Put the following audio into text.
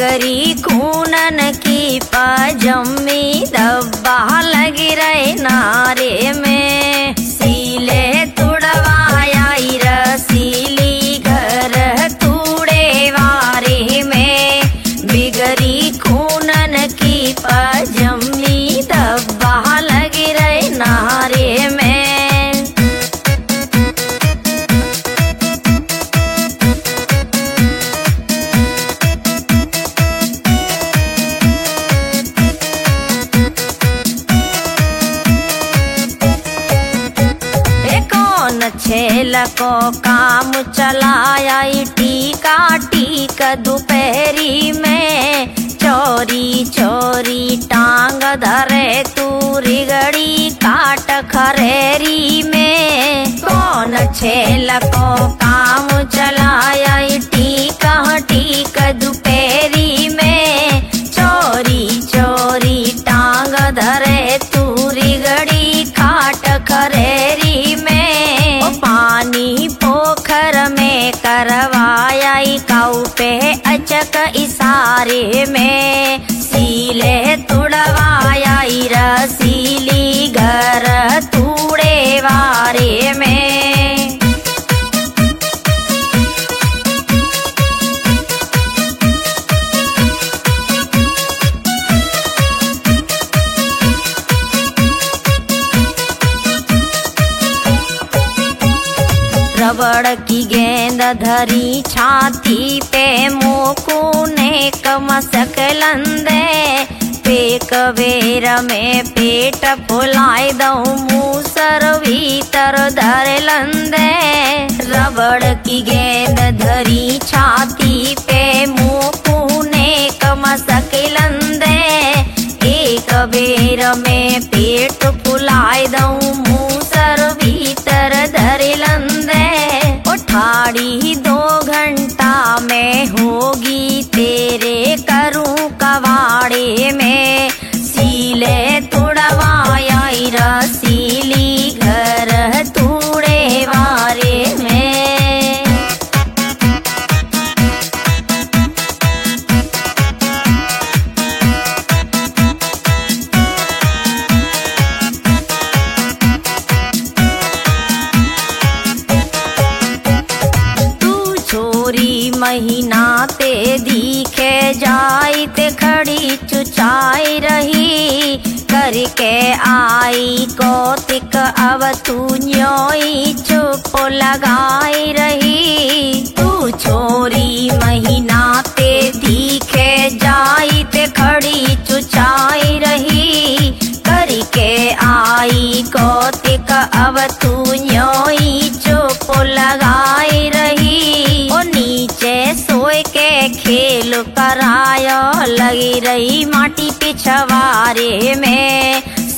बिगड़ी खूनन की पजम्मी दब्बा लगी रहे नारे में। सीले तुड़वाया रसीली घर तूड़े वारे में, बिगड़ी खूनन की पजम्मी दब्बा लगी रहे नारे में। छेल को काम चलाया टीका टीक दोपहरी में, चोरी चोरी टांग धरे तू रिगड़ी काट खरेरी में। कौन छेल को काम चलाया टीका टीक दोपहरी में, चोरी चोरी टांग धरे तू रिगड़ी काट खरेरी में। पानी पोखर में करवाया काऊ पे अचक इशारे में, सीले तुड़वाया रसीली घर तूड़े वारे में। रबड़ की गेंद धरी छाती पे मोकूने कमसक लंदे, पेक बेर में पेट फुलाए दऊ मूसर भीतर धर लंदे। रबड़ की गेंद धरी छाती पे मोकूने कमसक लंदे, एक बेर में पेट फुलाए दऊ मूसर भीतर धर लंदे। ठाड़ी 2 घंटा में होगी तेरे करूं कवाड़े में, सीले तुड़वाया रसीली घर तूड़े वारे में। महीना ते दिखे जाई ते खड़ी चुचाई रही, करके आई कौतिक अब तू न्योई चुप लगाई रही। तू छोरी महीना ते दिखे जाई ते खड़ी चुचाई रही, करके आई कौतिक अब तू न्योई चुप लगाई रही। नीचे सोए के खेल करायो लगी रही माटी पिछवारे में,